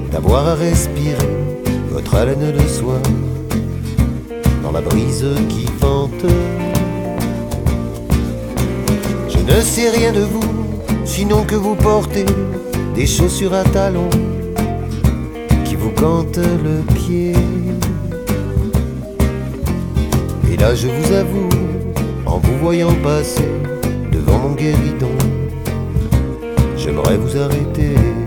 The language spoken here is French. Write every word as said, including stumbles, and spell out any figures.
d'avoir à respirer votre haleine de soie dans la brise qui fente. Je ne sais rien de vous, sinon que vous portez des chaussures à talons qui vous cantent le pied. Et là je vous avoue, en vous voyant passer devant mon guéridon, j'aimerais vous arrêter.